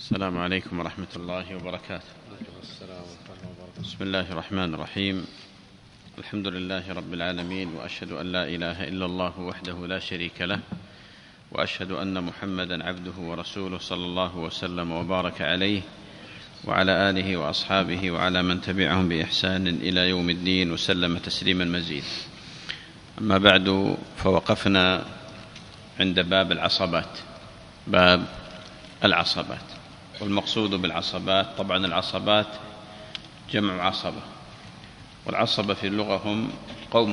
السلام عليكم ورحمة الله وبركاته. بسم الله الرحمن الرحيم. الحمد لله رب العالمين، وأشهد أن لا إله إلا الله وحده لا شريك له، وأشهد أن محمدا عبده ورسوله صلى الله وسلم وبارك عليه وعلى آله وأصحابه وعلى من تبعهم بإحسان إلى يوم الدين وسلم تسليما مزيدا. أما بعد، فوقفنا عند باب العصبات. باب العصبات، والمقصود بالعصبات طبعا العصبات جمع عصبة، والعصبة في اللغة هم قوم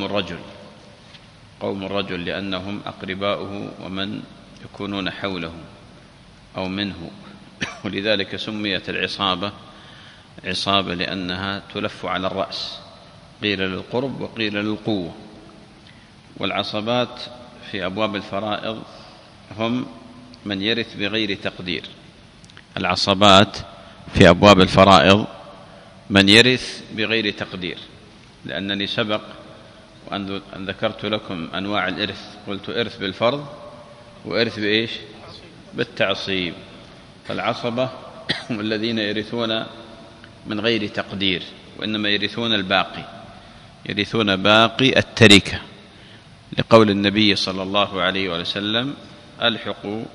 الرجل لأنهم أقرباؤه ومن يكونون حوله أو منه، ولذلك سميت العصابة عصابة لأنها تلف على الرأس، قيل للقرب وقيل للقوة. والعصبات في أبواب الفرائض هم من يرث بغير تقدير. العصبات في أبواب الفرائض من يرث بغير تقدير، لأنني سبق وأن ذكرت لكم أنواع الإرث، قلت إرث بالفرض وإرث بإيش؟ بالتعصيب. فالعصبة هم الذين يرثون من غير تقدير، وإنما يرثون الباقي، يرثون باقي التركة، لقول النبي صلى الله عليه وسلم: ألحقوا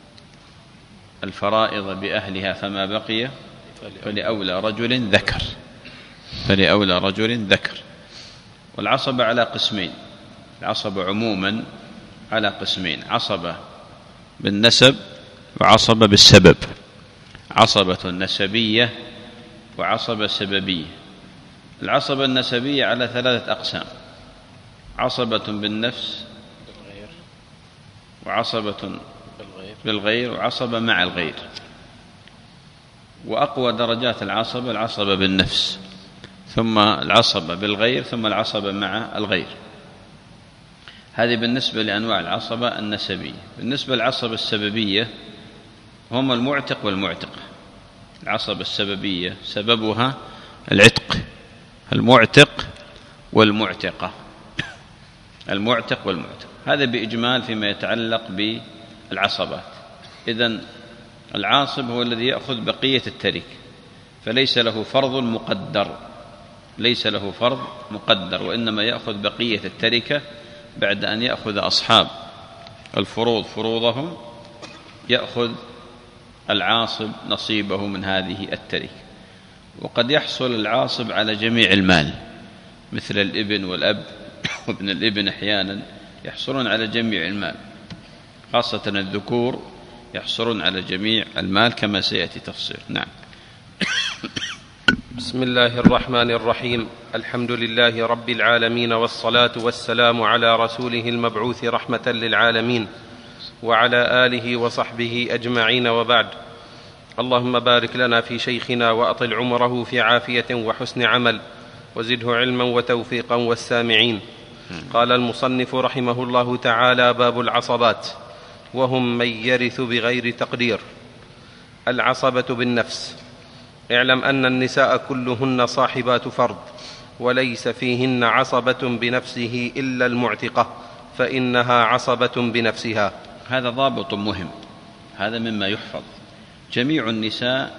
الفرائض بأهلها فما بقي فلأولى رجل ذكر. والعصبة على قسمين، العصبة عموما على قسمين: عصبة بالنسب وعصبة بالسبب. عصبة نسبية وعصبة سببية. العصبة النسبية على 3 أقسام: عصبة بالنفس، وعصبة بالغير، وعصبة مع الغير. وأقوى درجات العصبة بالنفس، ثم العصبة بالغير، ثم العصبة مع الغير. هذه بالنسبة لأنواع العصبة النسبية. بالنسبة للعصبة السببية هم المعتق والمعتقة. العصبة السببية سببها العتق، المعتق والمعتقة. هذا بإجمال فيما يتعلق بالعصبات. إذن العاصب هو الذي يأخذ بقية التركة، فليس له فرض مقدر، وإنما يأخذ بقية التركة بعد أن يأخذ أصحاب الفروض فروضهم، يأخذ العاصب نصيبه من هذه التركة. وقد يحصل العاصب على جميع المال، مثل الابن والأب وابن الابن أحيانا يحصلون على جميع المال، خاصة الذكور يحصلون على جميع المال كما سيأتي تفصيل. نعم. بسم الله الرحمن الرحيم. الحمد لله رب العالمين، والصلاة والسلام على رسوله المبعوث رحمة للعالمين، وعلى آله وصحبه أجمعين، وبعد. اللهم بارك لنا في شيخنا، وأطل عمره في عافية وحسن عمل، وزده علما وتوفيقا والسامعين. قال المصنف رحمه الله تعالى: باب العصبات، وهم من يرث بغير تقدير. العصبة بالنفس. اعلم أن النساء كلهن صاحبات فرض، وليس فيهن عصبة بنفسه إلا المعتقة، فإنها عصبة بنفسها. هذا ضابط مهم، هذا مما يحفظ. جميع النساء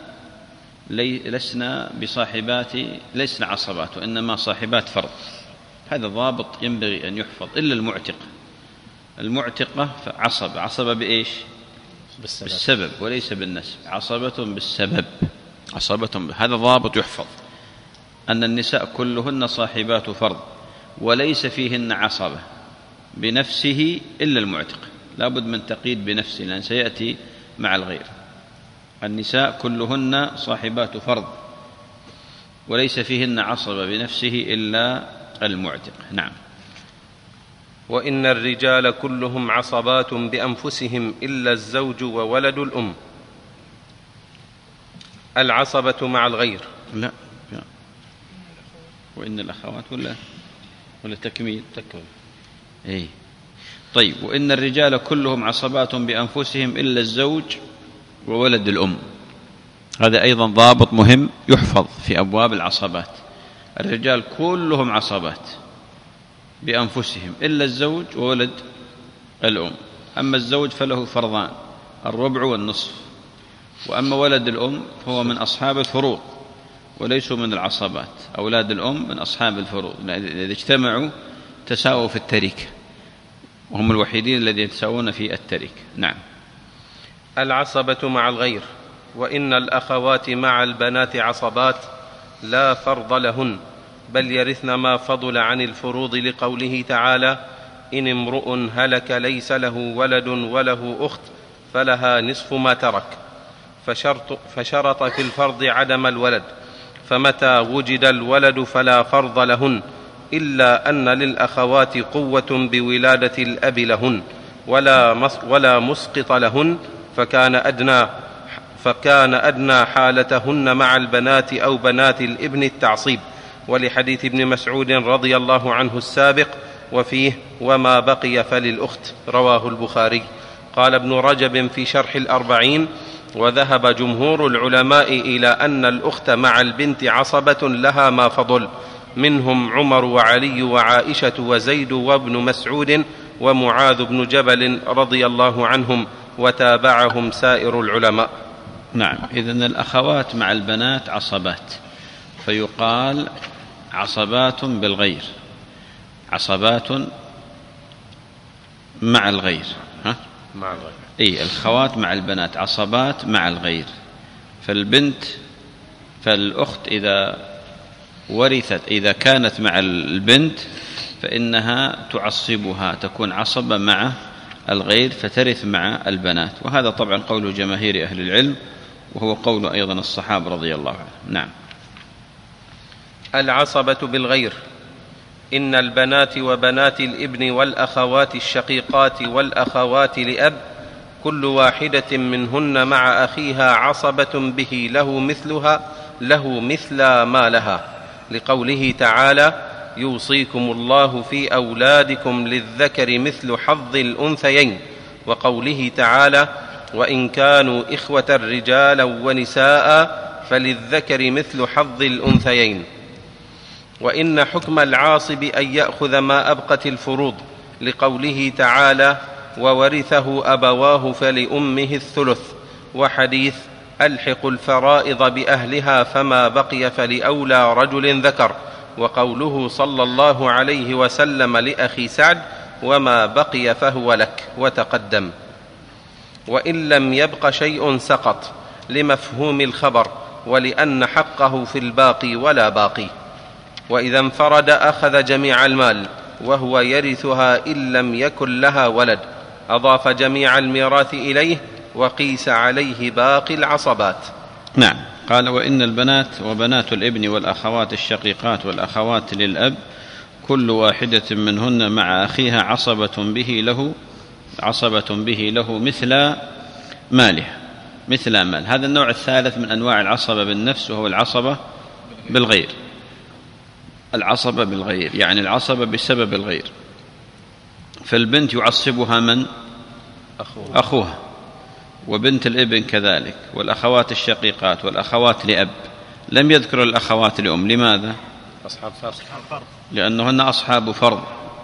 لسن عصبات، وإنما صاحبات فرض. هذا ضابط ينبغي أن يحفظ، إلا المعتقة عصبة بإيش؟ بالسبب وليس بالنسب. عصبة بالسبب، هذا ضابط يحفظ، أن النساء كلهن صاحبات فرض، وليس فيهن عصبة بنفسه إلا المعتقة. لا بد من تقييد بنفسه، لأن سيأتي مع الغير. النساء كلهن صاحبات فرض، وليس فيهن عصبة بنفسه إلا المعتقة. نعم. وإن الرجال كلهم عصبات بأنفسهم إلا الزوج وولد الأم. العصبة مع الغير. لا. وإن الأخوات ولا تكميل. إيه. طيب. وإن الرجال كلهم عصبات بأنفسهم إلا الزوج وولد الأم. هذا أيضا ضابط مهم يحفظ في أبواب العصبات. الرجال كلهم عصبات بأنفسهم إلا الزوج وولد الأم. أما الزوج فله فرضان: الربع والنصف. وأما ولد الأم فهو من أصحاب الفروض وليسوا من العصبات. أولاد الأم من أصحاب الفروض، إذا اجتمعوا تساووا في التركة، وهم الوحيدين الذين يتساوون في التركة. نعم. العصبة مع الغير. وإن الأخوات مع البنات عصبات لا فرض لهن، بل يرثن ما فضل عن الفروض، لقوله تعالى: إن امرؤ هلك ليس له ولد وله أخت فلها نصف ما ترك، فشرط في الفرض عدم الولد، فمتى وجد الولد فلا فرض لهن، إلا أن للأخوات قوة بولادة الأب لهن ولا مسقط لهن، فكان أدنى حالتهن مع البنات أو بنات الابن التعصيب، ولحديث ابن مسعود رضي الله عنه السابق وفيه: وما بقي فللأخت، رواه البخاري. قال ابن رجب في شرح الأربعين: وذهب جمهور العلماء إلى أن الأخت مع البنت عصبة لها ما فضل، منهم عمر وعلي وعائشة وزيد وابن مسعود ومعاذ بن جبل رضي الله عنهم، وتابعهم سائر العلماء. نعم. إذن الأخوات مع البنات عصبات، فيقال عصبات بالغير، عصبات مع الغير. مع الغير. أي الأخوات مع البنات عصبات مع الغير. فالأخت إذا ورثت، إذا كانت مع البنت فإنها تعصبها، تكون عصبة مع الغير فترث مع البنات، وهذا طبعا قول جماهير أهل العلم، وهو قول أيضا الصحابة رضي الله عنهم. نعم. العصبة بالغير. إن البنات وبنات الابن والأخوات الشقيقات والأخوات لأب كل واحدة منهن مع أخيها عصبة به له مثل ما لها، لقوله تعالى: يوصيكم الله في أولادكم للذكر مثل حظ الأنثيين، وقوله تعالى: وإن كانوا إخوة رجالا ونساء فللذكر مثل حظ الأنثيين. وإن حكم العاصب أن يأخذ ما أبقت الفروض، لقوله تعالى: وورثه أبواه فلأمه الثلث، وحديث: ألحقوا الفرائض بأهلها فما بقي فلأولى رجل ذكر، وقوله صلى الله عليه وسلم لأخي سعد: وما بقي فهو لك، وتقدم. وإن لم يبق شيء سقط، لمفهوم الخبر، ولأن حقه في الباقي ولا باقي. وإذا انفرد أخذ جميع المال، وهو يرثها إن لم يكن لها ولد، أضاف جميع الميراث إليه، وقيس عليه باقي العصبات. نعم. قال: وإن البنات وبنات الابن والأخوات الشقيقات والأخوات للأب كل واحدة منهن مع أخيها عصبة به له مثل ماله، مثل مال. هذا النوع الثالث من أنواع العصبة بالنفس، وهو العصبة بالغير. العصبة بالغير يعني العصبة بسبب الغير. فالبنت يعصبها من؟ أخوها، وبنت الابن كذلك، والأخوات الشقيقات والأخوات لأب. لم يذكر الأخوات لأم. لماذا؟ أصحاب فرض، لأنهن أصحاب فرض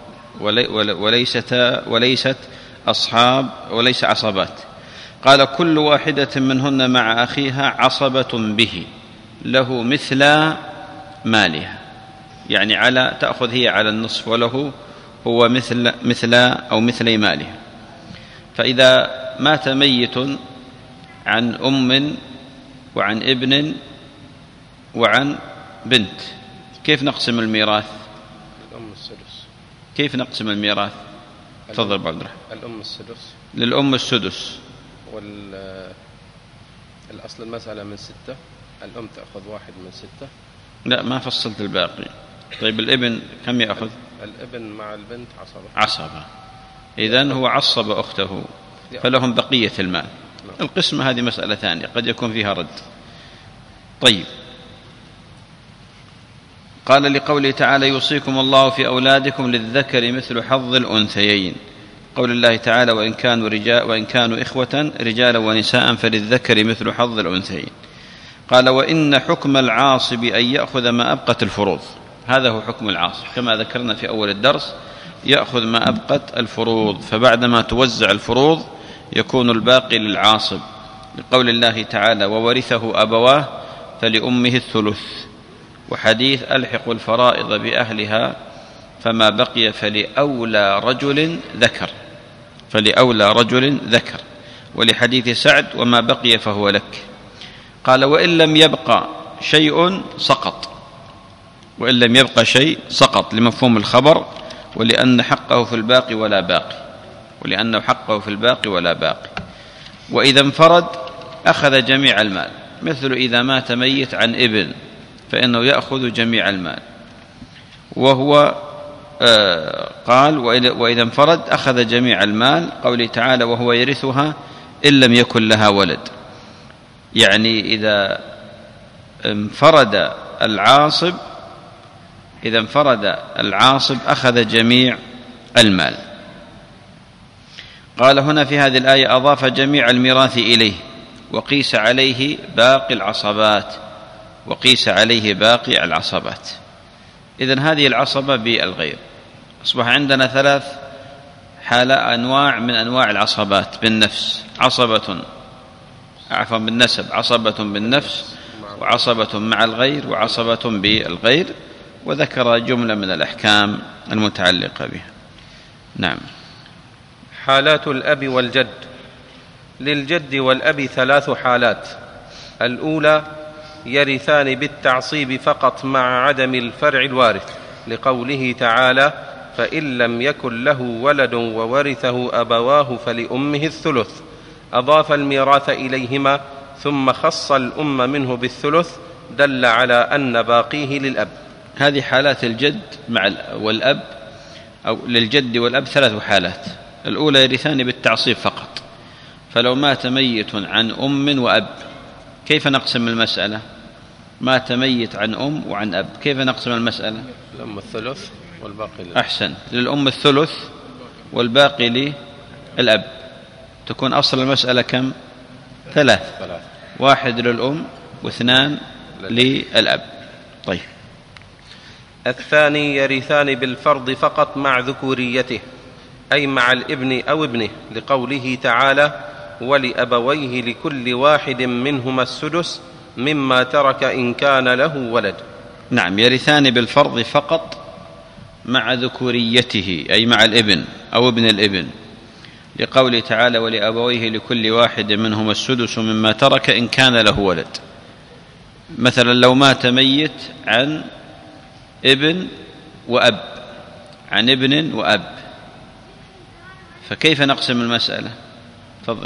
وليست وليس عصبات. قال: كل واحدة منهن مع أخيها عصبة به له مثل مالها، يعني تأخذ هي على النصف، وله هو مثل مالها. فإذا مات ميت عن أم وعن ابن وعن بنت، كيف نقسم الميراث؟ الأم السدس. كيف نقسم الميراث؟ تفضل أبو عبد الرحمن. الأم السدس. للأم السدس. الأصل المسألة من 6، الأم تأخذ 1 من 6. لا، ما فصلت الباقي. طيب الابن كم يأخذ؟ الابن مع البنت عصبة. إذن هو عصب أخته، فلهم بقية المال. القسمة هذه مسألة ثانية قد يكون فيها رد. طيب، قال: لقوله تعالى: يوصيكم الله في أولادكم للذكر مثل حظ الأنثيين. قول الله تعالى: وإن كانوا إخوة رجالا ونساء فللذكر مثل حظ الأنثيين. قال: وإن حكم العاصب أن يأخذ ما أبقت الفروض. هذا هو حكم العاصب كما ذكرنا في أول الدرس، يأخذ ما أبقت الفروض، فبعدما توزع الفروض يكون الباقي للعاصب، لقول الله تعالى: وورثه أبواه فلأمه الثلث. وحديث: ألحقوا الفرائض بأهلها فما بقي فلأولى رجل ذكر، فلأولى رجل ذكر. ولحديث سعد: وما بقي فهو لك. قال: وإن لم يبقى شيء سقط، وإن لم يبقى شيء سقط، لمفهوم الخبر، ولأن حقه في الباقي ولا باقي، ولأنه حقه في الباقي ولا باقي. وإذا انفرد أخذ جميع المال، مثل إذا مات ميت عن ابن فإنه يأخذ جميع المال. وهو قال: وإذا انفرد أخذ جميع المال، قوله تعالى: وهو يرثها إن لم يكن لها ولد. يعني إذا انفرد العاصب أخذ جميع المال. قال هنا في هذه الآية: أضاف جميع الميراث إليه وقيس عليه باقي العصبات. إذن هذه العصبة بالغير. أصبح عندنا 3 أنواع من أنواع العصبات بالنفس: بالنسب، عصبة بالنفس، وعصبة مع الغير، وعصبة بالغير. وذكر جملة من الأحكام المتعلقة بها. نعم. حالات الأب والجد. للجد والأب 3 حالات. الأولى: يرثان بالتعصيب فقط مع عدم الفرع الوارث، لقوله تعالى: فإن لم يكن له ولد وورثه أبواه فلأمه الثلث. أضاف الميراث إليهما ثم خص الأم منه بالثلث، دل على أن باقيه للأب. هذه حالات الجد والأب، أو للجد والأب 3 حالات. الأولى: يرثان بالتعصيب فقط، فلو مات ميت عن أم وأب كيف نقسم المسألة؟ مات ميت عن أم وعن أب، كيف نقسم المسألة؟ الأم الثلث والباقي للأب. أحسن، للأم الثلث والباقي للأب. تكون أصل المسألة كم؟ 3. 1 للأم و2 للأب. طيب. الثاني: يرثان بالفرض فقط مع ذكوريته، أي مع الابن أو ابنه، لقوله تعالى: ولأبويه لكل واحد منهما السدس مما ترك إن كان له ولد. نعم، يرثان بالفرض فقط مع ذكوريته، أي مع الابن أو ابن الابن، لقوله تعالى: ولأبويه لكل واحد منهما السدس مما ترك إن كان له ولد. مثلا لو مات ميت عن ابن وأب، عن ابن وأب، فكيف نقسم المسألة؟ تفضل.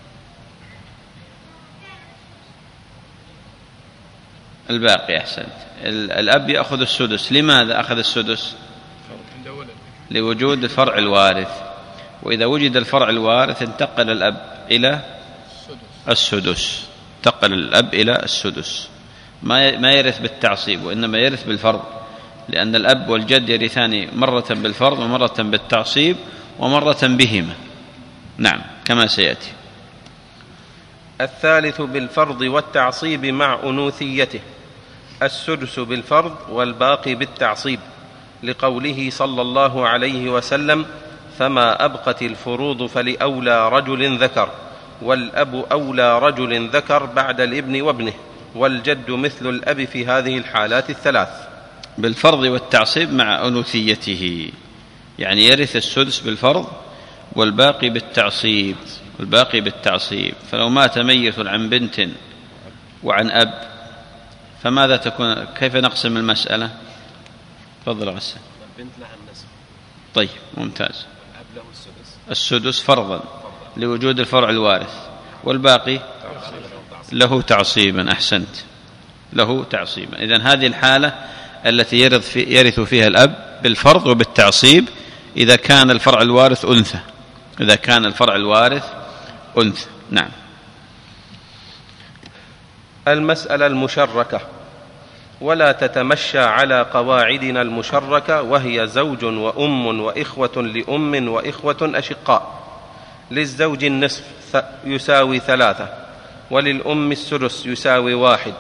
الباقي. أحسنت. الأب يأخذ السدس. لماذا أخذ السدس؟ لوجود الفرع الوارث، وإذا وجد الفرع الوارث انتقل الأب إلى السدس. انتقل الأب إلى السدس، ما يرث بالتعصيب، وإنما يرث بالفرض، لأن الأب والجد يرثان مرة بالفرض ومرة بالتعصيب ومرة بهما. نعم، كما سيأتي. الثالث: بالفرض والتعصيب مع أنوثيته، السدس بالفرض والباقي بالتعصيب، لقوله صلى الله عليه وسلم: فما أبقت الفروض فلأولى رجل ذكر، والأب أولى رجل ذكر بعد الابن وابنه، والجد مثل الأب في هذه الحالات 3. بالفرض والتعصيب مع أنوثيته، يعني يرث السدس بالفرض والباقي بالتعصيب. فلو مات ميت عن بنت وعن أب فماذا تكون؟ كيف نقسم المسألة؟ تفضل غسان. البنت لها النصف. طيب، ممتاز. والأب له السدس فرضا لوجود الفرع الوارث، والباقي له تعصيبا. أحسنت، له تعصيبا. إذن هذه الحالة التي يرث فيها الأب بالفرض وبالتعصيب إذا كان الفرع الوارث أنثى. نعم. المسألة المشركة. ولا تتمشى على قواعدنا المشركة، وهي زوج وأم وإخوة لأم وإخوة أشقاء. للزوج النصف يساوي 3، وللأم السدس يساوي 1،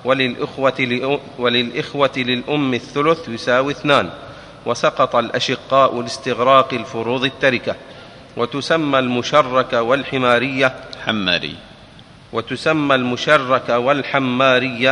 وللإخوة للأم الثلث يساوي 2، وسقط الأشقاء لاستغراق الفروض التركة. وتسمى المشركة والحمارية وتسمى المشركة والحمارية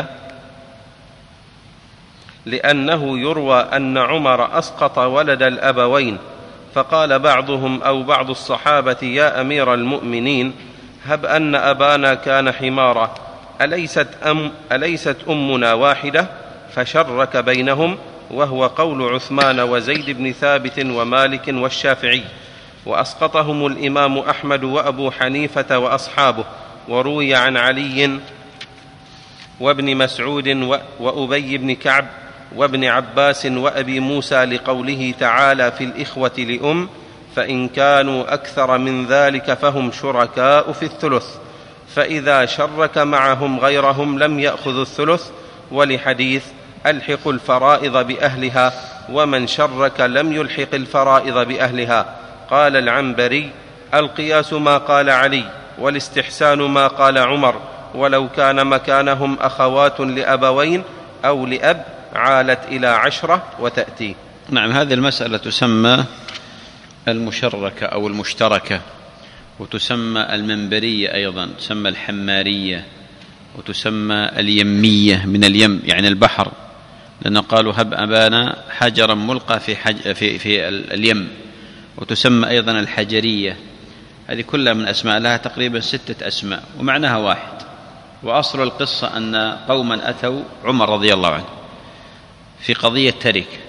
لأنه يروى أن عمر أسقط ولد الأبوين، فقال بعضهم أو بعض الصحابة: يا أمير المؤمنين، هب أن أبانا كان حمارا، أليست أمنا واحدة؟ فشرك بينهم، وهو قول عثمان وزيد بن ثابت ومالك والشافعي، وأسقطهم الإمام أحمد وأبو حنيفة وأصحابه. وروي عن علي وابن مسعود وأبي بن كعب وابن عباس وأبي موسى لقوله تعالى في الإخوة لأم: فإن كانوا أكثر من ذلك فهم شركاء في الثلث، فإذا شرك معهم غيرهم لم يأخذوا الثلث. ولحديث: ألحق الفرائض بأهلها، ومن شرك لم يلحق الفرائض بأهلها. قال العنبري: القياس ما قال علي، والاستحسان ما قال عمر، ولو كان مكانهم أخوات لأبوين أو لأب عالت إلى 10 وتأتي. نعم، هذه المسألة تسمى المشركة أو المشتركة، وتسمى المنبرية أيضا، تسمى الحمارية، وتسمى اليمية من اليم يعني البحر، لأنه قالوا هب أبانا حجرا ملقى في اليم. وتسمى أيضا الحجرية. هذه كلها من أسماء، لها تقريبا 6 أسماء ومعناها واحد. وأصل القصة أن قوما أتوا عمر رضي الله عنه في قضية تركة،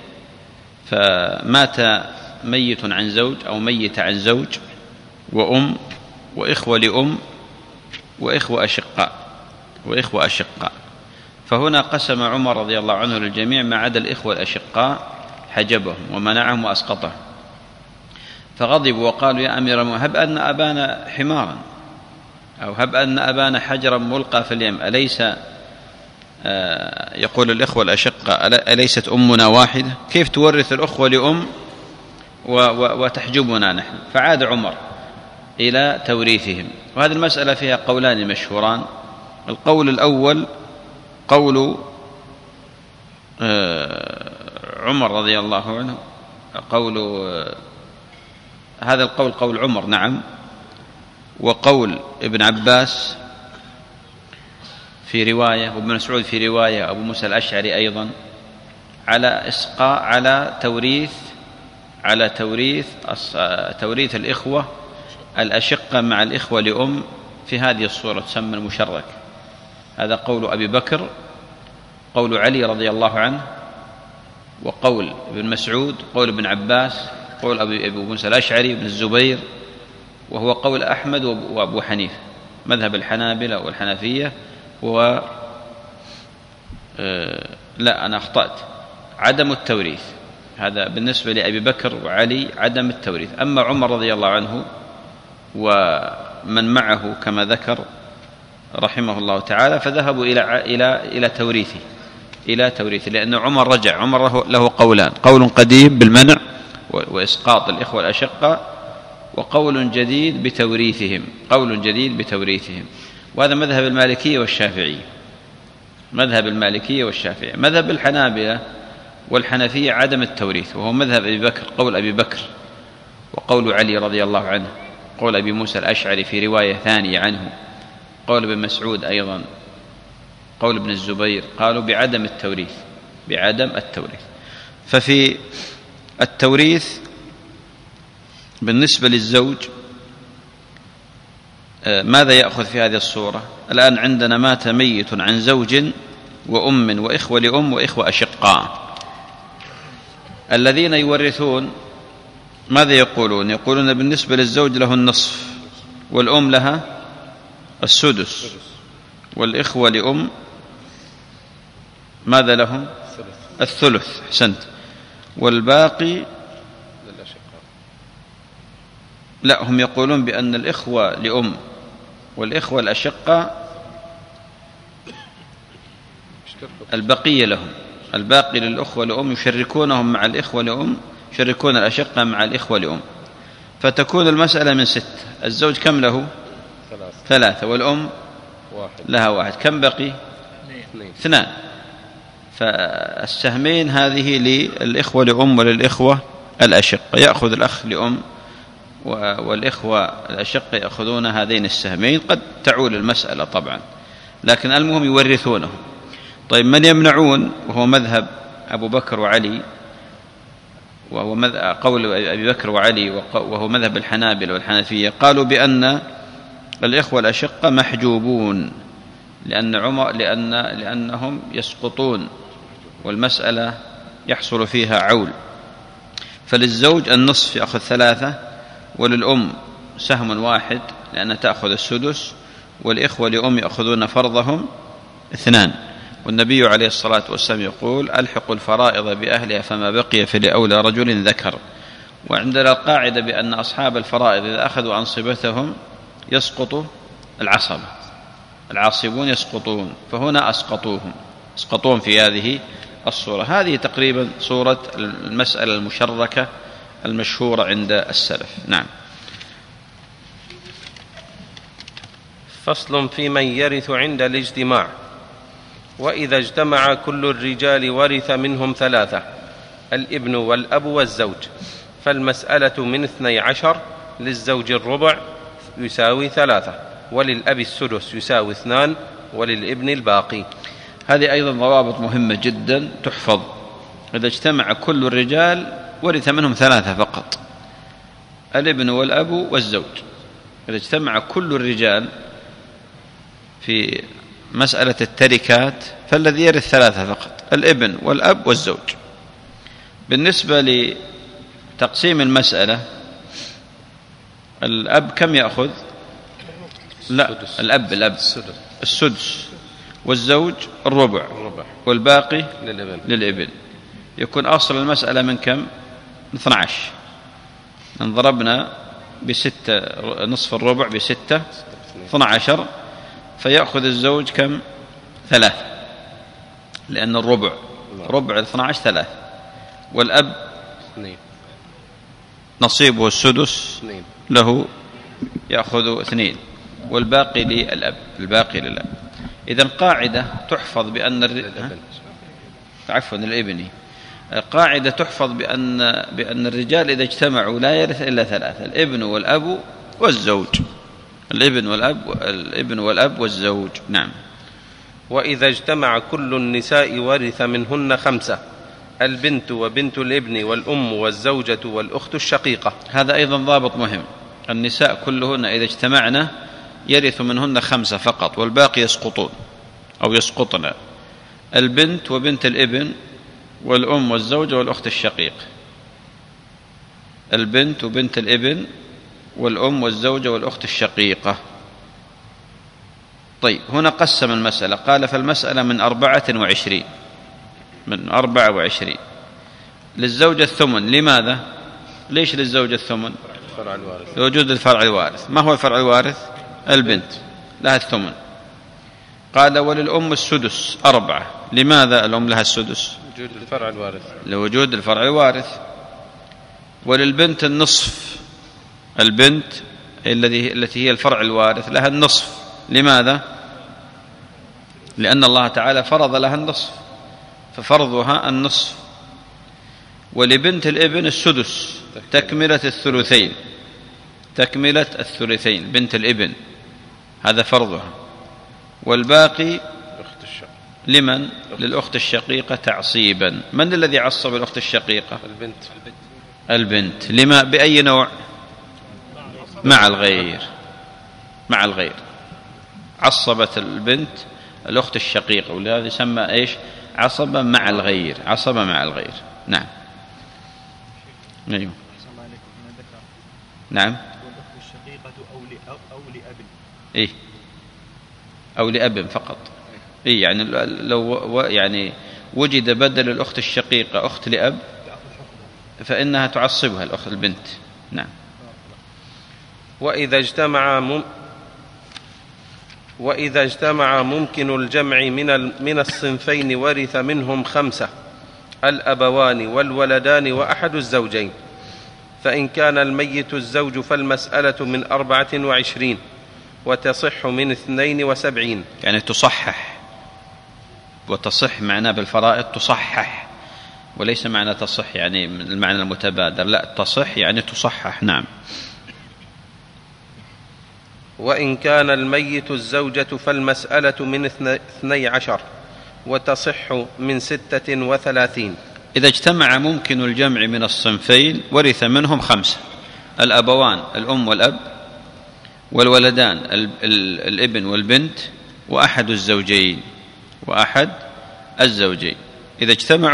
فمات ميت عن زوج أو ميت عن زوج وأم وإخوة لأم وإخوة أشقاء. فهنا قسم عمر رضي الله عنه للجميع ما عدا الإخوة الأشقاء، حجبهم ومنعهم وأسقطهم. فغضبوا وقالوا: يا أمير المؤمنين، هب أن أبانا حمارا، أو هب أن أبانا حجرا ملقى في اليم، أليس يقول الإخوة الأشقاء: أليست أمنا واحدة؟ كيف تورث الأخوة لأم وتحجبنا نحن؟ فعاد عمر إلى توريثهم. وهذه المسألة فيها قولان مشهوران. القول الأول قول عمر رضي الله عنه، هذا القول قول عمر، نعم، وقول ابن عباس في رواية، وابن مسعود في رواية، أبو موسى الأشعري أيضا، على توريث الإخوة الأشقة مع الإخوة لأم في هذه الصورة، تسمى المشرك. هذا قول أبي بكر، قول علي رضي الله عنه، وقول ابن مسعود، قول ابن عباس، قول أبو موسى الأشعري، ابن الزبير، وهو قول أحمد وأبو حنيفة، مذهب الحنابلة والحنفية. لا، أنا أخطأت، عدم التوريث، هذا بالنسبة لأبي بكر وعلي عدم التوريث. أما عمر رضي الله عنه ومن معه كما ذكر رحمه الله تعالى، فذهبوا إلى توريثه، لأن عمر رجع. عمر له قولان: قول قديم بالمنع وإسقاط الإخوة الأشقة، وقول جديد بتوريثهم، وهذا مذهب المالكية والشافعية. مذهب الحنابلة والحنفية عدم التوريث، وهو مذهب أبي بكر، قول أبي بكر وقول علي رضي الله عنه، قول أبي موسى الأشعري في رواية ثانية عنه، قول ابن مسعود أيضا، قول ابن الزبير، قالوا بعدم التوريث. ففي التوريث بالنسبة للزوج ماذا يأخذ في هذه الصورة؟ الآن عندنا مات ميت عن زوج وأم وإخوة لأم وإخوة أشقاء. الذين يورثون ماذا يقولون؟ يقولون بالنسبة للزوج له النصف، والأم لها السدس، والإخوة لأم ماذا لهم؟ الثلث. أحسنت. والباقي لا، هم يقولون بأن الإخوة لأم والإخوة الأشقة البقية لهم، الباقي للأخوة لأم يشركونهم مع الإخوة لأم، يشركون الأشقة مع الإخوة لأم، فتكون المسألة من 6. الزوج كم له؟ 3، والأم لها 1. كم بقي؟ 2. فالسهمين هذه للإخوة لأم وللإخوة الأشقة. يأخذ الأخ لأم والإخوة الأشقة يأخذون هذين السهمين، قد تعول المسألة طبعا، لكن المهم يورثونه. طيب من يمنعون؟ وهو مذهب أبو بكر وعلي، وهو قول أبي بكر وعلي، وهو مذهب الحنابلة والحنفية، قالوا بأن الإخوة الأشقة محجوبون لأنهم يسقطون والمسألة يحصل فيها عول. فللزوج النصف يأخذ 3، وللأم سهم واحد لأنها تأخذ السدس، والإخوة لأم يأخذون فرضهم 2. والنبي عليه الصلاة والسلام يقول: ألحقوا الفرائض بأهلها فما بقي فلأولى رجل ذكر. وعندنا القاعدة بأن أصحاب الفرائض إذا أخذوا أنصبتهم يسقط العصبة، العاصبون يسقطون، فهنا أسقطوهم في هذه الصورة. هذه تقريبا صورة المسألة المشركة المشهورة عند السلف. نعم. فصل في من يرث عند الاجتماع. وإذا اجتمع كل الرجال ورث منهم 3، الابن والأب والزوج، فالمسألة من 12، للزوج الربع يساوي 3، وللأب السدس يساوي 2، وللابن الباقي. هذه أيضا ضوابط مهمة جدا تحفظ. إذا اجتمع كل الرجال ورث منهم 3 فقط، الابن والأب والزوج. إذا اجتمع كل الرجال في مسألة التركات فالذي يرث 3 فقط، الابن والأب والزوج. بالنسبة لتقسيم المسألة، الأب كم يأخذ؟ لا، الأب السدس، والزوج الربع، والباقي للابن. يكون أصل المسألة من كم؟ 12. إن ضربنا ب6 نصف الربع ب6 12، فيأخذ الزوج كم؟ 3، لأن الربع ربع 12 3. والأب نصيبه السدس له يأخذ 2، والباقي للأب، الباقي للأب. إذن قاعدة تحفظ بأن الابن قاعدة تحفظ بأن الرجال إذا اجتمعوا لا يرث إلا 3، الابن والأب والزوج، الابن والأب والزوج. نعم. وإذا اجتمع كل النساء ورث منهن 5، البنت وبنت الابن والأم والزوجة والأخت الشقيقة. هذا أيضا ضابط مهم. النساء كلهن إذا اجتمعنا يرث منهن 5 فقط، والباقي يسقطون أو يسقطن. البنت وبنت الابن والأم والزوجة والأخت الشقيق، البنت وبنت الابن والأم والزوجة والأخت الشقيقة. طيب، هنا قسم المسألة، قال: فالمسألة من 24، من 24. للزوجة الثمن. لماذا؟ ليش للزوجة الثمن؟ لوجود الفرع الوارث. ما هو الفرع الوارث؟ البنت، لها الثمن. قال: وللأم السدس 4. لماذا الأم لها السدس؟ وجود الفرع الوارث، لوجود الفرع الوارث. وللبنت النصف، البنت التي هي الفرع الوارث لها النصف. لماذا؟ لأن الله تعالى فرض لها النصف، ففرضها النصف. ولبنت الابن السدس، تكملة الثلثين، بنت الابن هذا فرضها. والباقي لمن؟ للأخت الشقيقة تعصيبا. من الذي عصب الأخت الشقيقة؟ البنت. لما؟ بأي نوع؟ مع الغير. عصبت البنت الأخت الشقيقة، ولهذا يسمى إيش؟ عصبة مع الغير. نعم. أيوه. نعم. والأخت الشقيقة أو لأب. إيه، أو لأب فقط. إيه، يعني لو يعني وجد بدل الأخت الشقيقة أخت لأب فإنها تعصبها الأخت البنت. نعم. وإذا اجتمع ممكن الجمع من الصنفين ورث منهم 5، الأبوان والولدان وأحد الزوجين. فإن كان الميت الزوج فالمسألة من 24، وتصح من 72. يعني تصحح، وتصح معناه بالفرائض تصحح، وليس معنى تصح يعني المعنى المتبادر، لا، تصح يعني تصحح. نعم. وإن كان الميت الزوجة فالمسألة من 12 وتصح من 36. إذا اجتمع ممكن الجمع من الصنفين ورث منهم 5: الأبوان الأم والأب، والولدان الابن والبنت، وأحد الزوجين إذا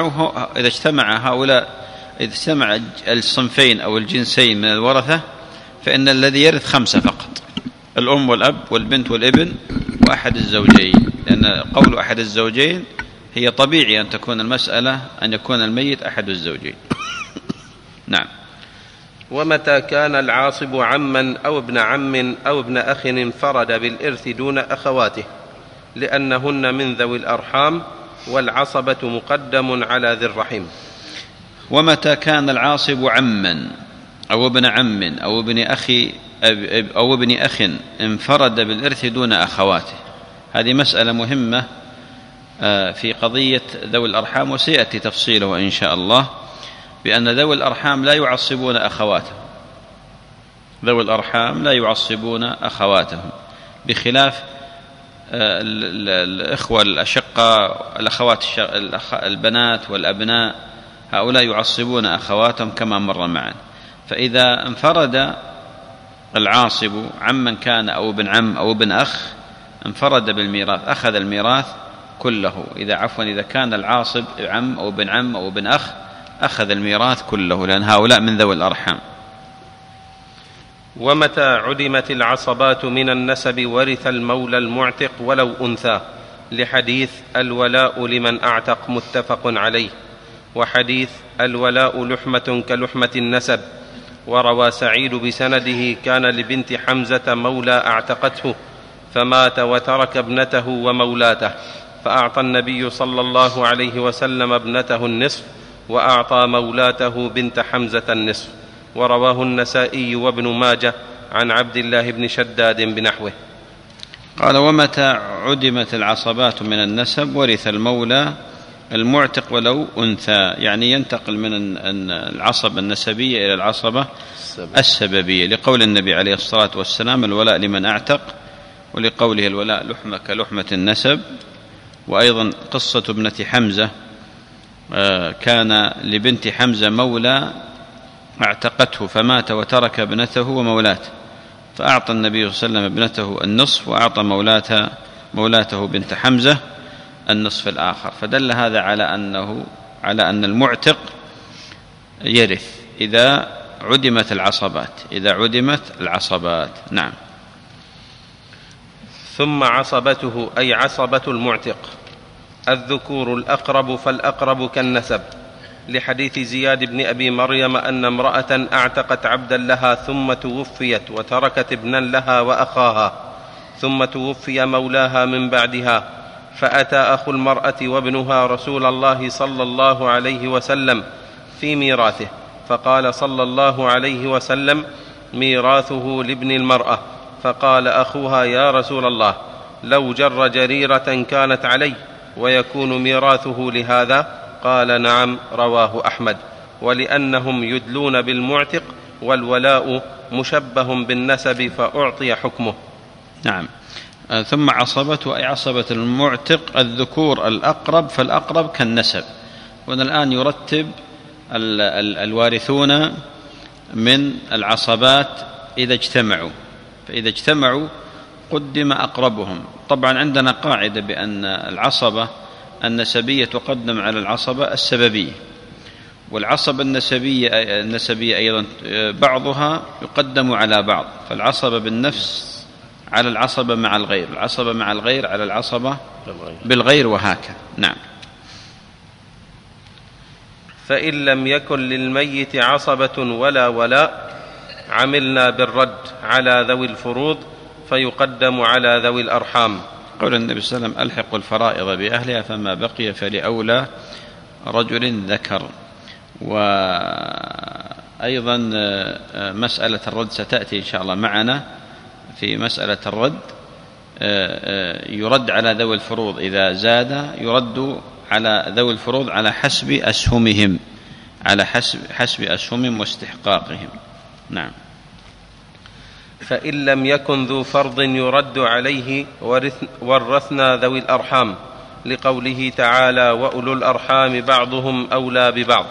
اجتمع الصنفين أو الجنسين من الورثة فإن الذي يرث 5 فقط: الأم والأب والبنت والابن وأحد الزوجين، لأن قول أحد الزوجين هي طبيعي أن تكون المسألة أن يكون الميت أحد الزوجين. نعم. ومتى كان العاصب عما أو ابن عم أو ابن أخ انفرد بالإرث دون أخواته لأنهن من ذوي الأرحام، والعصبة مقدم على ذي الرحم. ومتى كان العاصب عما أو ابن عم أو ابن أخ انفرد بالإرث دون أخواته، هذه مسألة مهمة في قضية ذوي الأرحام، وسيأتي تفصيله إن شاء الله، بأن ذوي الأرحام لا يعصبون أخواتهم، بخلاف الإخوة الأشقاء، الأخوات البنات والأبناء، هؤلاء يعصبون أخواتهم كما مر معنا. فإذا انفرد العاصب عمن كان أو ابن عم أو ابن أخ انفرد بالميراث، أخذ الميراث كله. إذا كان العاصب عم أو ابن عم أو ابن أخ أخذ الميراث كله، لأن هؤلاء من ذوي الأرحام. ومتى عدمت العصبات من النسب ورث المولى المعتق ولو أنثى، لحديث الولاء لمن أعتق متفق عليه، وحديث الولاء لحمة كلحمة النسب. وروى سعيد بسنده: كان لبنت حمزة مولى أعتقته فمات وترك ابنته ومولاته، فأعطى النبي صلى الله عليه وسلم ابنته النصف وأعطى مولاته بنت حمزة النصف. ورواه النسائي وابن ماجه عن عبد الله بن شداد بنحوه. قال: ومتى عدمت العصبات من النسب ورث المولى المعتق ولو أنثى، يعني ينتقل من العصبة النسبية إلى العصبة السببية، لقول النبي عليه الصلاة والسلام: الولاء لمن أعتق، ولقوله: الولاء لحمة كلحمة النسب. وأيضا قصة ابنة حمزة، كان لبنت حمزة مولى اعتقته فمات وترك ابنته ومولاته، فأعطى النبي صلى الله عليه وسلم ابنته النصف وأعطى مولاته بنت حمزة النصف الآخر. فدل هذا على أن المعتق يرث إذا عدمت العصبات. نعم. ثم عصبته أي عصبة المعتق الذكور الأقرب فالأقرب كالنسب، لحديث زياد بن أبي مريم أن امرأة أعتقت عبدا لها ثم توفيت وتركت ابنا لها وأخاها، ثم توفي مولاها من بعدها، فأتى أخو المرأة وابنها رسول الله صلى الله عليه وسلم في ميراثه، فقال صلى الله عليه وسلم: ميراثه لابن المرأة. فقال أخوها: يا رسول الله، لو جر جريرة كانت علي ويكون ميراثه لهذا؟ قال: نعم. رواه أحمد. ولأنهم يدلون بالمعتق، والولاء مشبه بالنسب فأعطي حكمه. نعم. ثم عصبته أي عصبة المعتق الذكور الأقرب فالأقرب كالنسب. وهنا الآن يرتب الوارثون من العصبات إذا اجتمعوا، فإذا اجتمعوا قدم أقربهم. طبعا عندنا قاعدة بأن العصبة النسبية تقدم على العصبة السببية، والعصبة النسبية أيضا بعضها يقدم على بعض، فالعصبة بالنفس على العصبة مع الغير، العصبة مع الغير على العصبة بالغير، وهكذا. نعم. فإن لم يكن للميت عصبة ولا ولاء عملنا بالرد على ذوي الفروض فيقدم على ذوي الأرحام. قول النبي صلى الله عليه وسلم: ألحق الفرائض بأهلها فما بقي فلأولى رجل ذكر. وأيضا مسألة الرد ستأتي إن شاء الله معنا. في مسألة الرد يرد على ذوي الفروض، إذا زاد يرد على ذوي الفروض على حسب أسهمهم واستحقاقهم. نعم. فإن لم يكن ذو فرض يرد عليه ورثنا ذوي الأرحام، لقوله تعالى: وأولو الأرحام بعضهم أولى ببعض.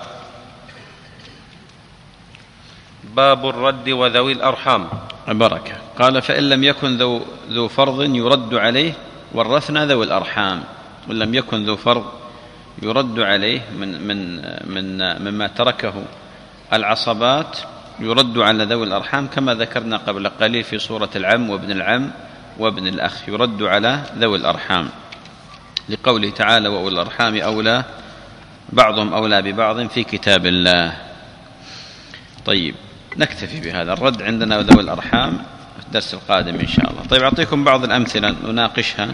باب الرد وذوي الأرحام. بركة. قال: فإن لم يكن ذو فرض يرد عليه ورثنا ذوي الأرحام. وإن لم يكن ذو فرض يرد عليه مما تركه العصبات، يرد على ذوي الأرحام كما ذكرنا قبل قليل في سورة العم وابن العم وابن الأخ، يرد على ذوي الأرحام لقوله تعالى: وأولي الأرحام أولى بعضهم أولى ببعض في كتاب الله. طيب، نكتفي بهذا الرد عندنا ذوي الأرحام في الدرس القادم إن شاء الله. طيب، أعطيكم بعض الأمثلة نناقشها.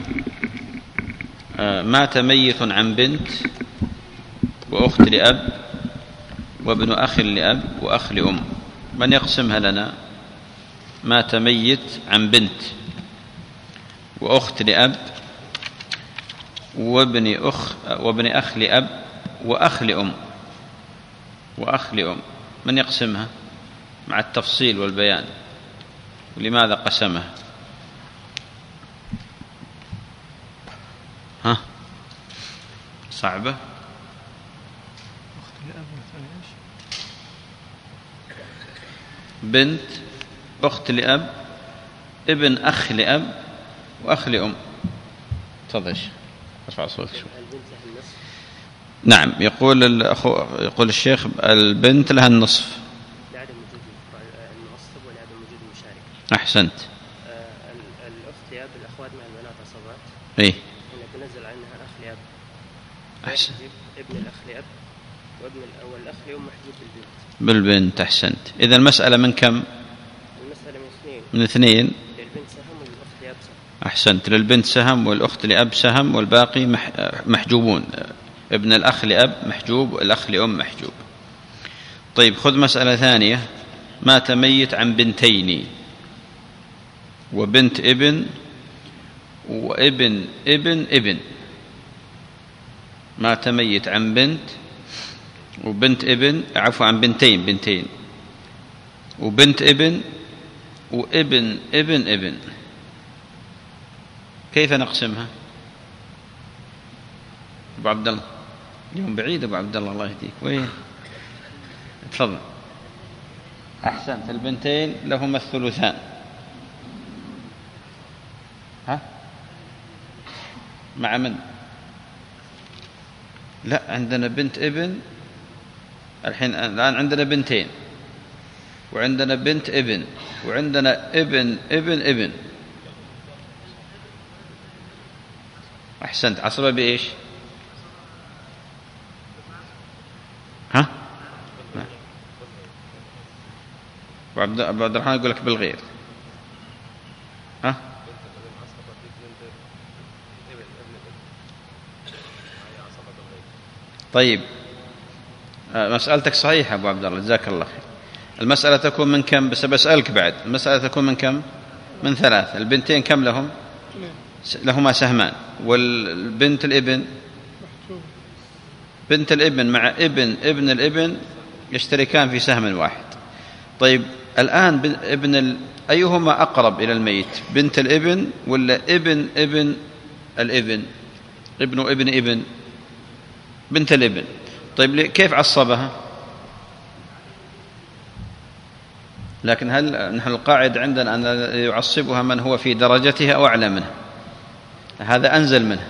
مات ميت عن بنت وأخت لأب وابن أخ لأب وأخ لأم. من يقسمها لنا؟ مات ميت عن بنت وأخت لأب وابن أخ لأب وأخ لأم من يقسمها مع التفصيل والبيان؟ ولماذا قسمها؟ صعبة. بنت، أخت لأب، ابن أخ لأب وأخ لأم. تفضل ارفع صوتك شوي. نعم، يقول الشيخ: البنت لها النصف لعدم وجود المعصب ولعدم وجود المشارك. أحسنت. الأخت لأب الأخوات مع البنات عصبات. إيه، هنا تنزل عنها الأخ لأب. أحسن. ابن الأخ لأب والأخ لأم محجوب بالبنت. أحسنت. إذا المسألة من كم؟ المسألة من اثنين. للبنت سهم وللأخت لأب سهم. أحسنت. للبنت سهم والأخت لأب سهم والباقي محجوبون. ابن الأخ لأب محجوب والأخ لأم محجوب. طيب، خذ مسألة ثانية. مات ميت عن بنتين وبنت ابن وابن ابن ابن. مات ميت عن بنت وبنت ابن، عن بنتين وبنت ابن وابن ابن ابن. كيف نقسمها؟ أبو عبد الله، اليوم بعيد أبو عبد الله، الله يهديك. وين؟ تفضل. أحسنت. البنتين لهما الثلثان. مع من؟ لا، عندنا بنت ابن الآن عندنا بنتين وعندنا بنت ابن وعندنا ابن ابن ابن. أحسنت. عصبة بإيش؟ أبو عبد الرحمن يقول لك بالغير. طيب، مسألتك صحيحة أبو عبد الله، جزاك الله خير. المسألة تكون من كم؟ بس بسألك بعد. المسألة تكون من كم؟ من 3. البنتين كم لهم؟ لهما سهمان. والبنت الابن، بنت الابن مع ابن الابن يشتركان في سهم واحد. طيب، الآن أيهما أقرب إلى الميت؟ بنت الابن ولا ابن الابن؟ ابن بنت الابن. طيب، كيف عصبها؟ لكن هل نحن القاعدة عندنا أن يعصبها من هو في درجتها أو أعلى منها؟ هذا أنزل منها.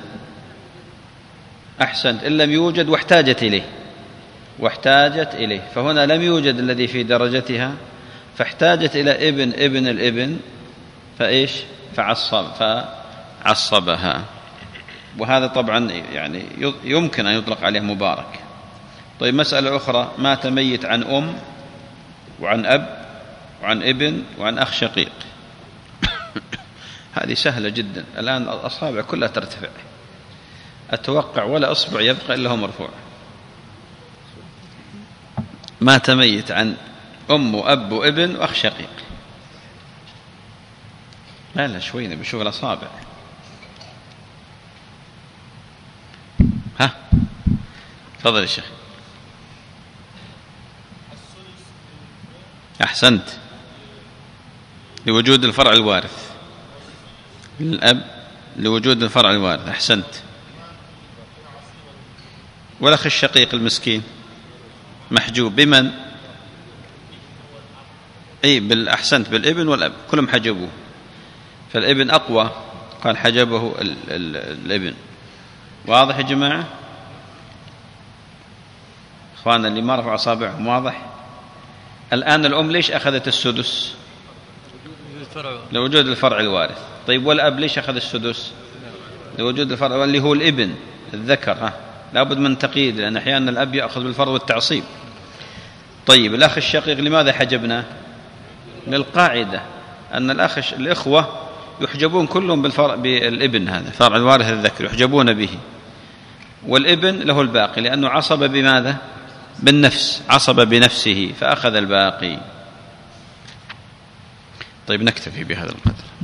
أحسنت. إن لم يوجد واحتاجت إليه، فهنا لم يوجد الذي في درجتها فاحتاجت إلى ابن الابن، فإيش؟ فعصبها. وهذا طبعا يعني يمكن أن يطلق عليه مبارك. طيب، مسألة أخرى. مات ميت عن أم وعن أب وعن ابن وعن أخ شقيق. هذه سهلة جدا. الآن الأصابع كلها ترتفع، أتوقع ولا أصبع يبقى إلا هو مرفوع. مات ميت عن أم وأب وابن وأخ شقيق. لا شوي بشوف الأصابع. تفضل يا شيخ. أحسنت. لوجود الفرع الوارث، الأب لوجود الفرع الوارث. أحسنت. والأخ الشقيق المسكين محجوب بمن؟ أي أحسنت، بالابن والأب كلهم حجبوه، فالابن أقوى، قال حجبه الابن. واضح يا جماعة؟ إخوانا اللي ما رفعوا أصابعهم واضح؟ الآن الأم ليش أخذت السدس؟ لوجود الفرع الوارث. طيب والأب ليش أخذ السدس؟ لوجود الفرع اللي هو الابن الذكر. لابد من تقييد، لأن أحيانا الأب يأخذ بالفرض والتعصيب. طيب الأخ الشقيق لماذا حجبنا؟ للقاعدة أن الإخوة يحجبون كلهم بالابن، هذا فرع الوارث الذكر يحجبون به، والابن له الباقي لأنه عصب بماذا؟ بالنفس، عصب بنفسه فأخذ الباقي. طيب نكتفي بهذا القدر.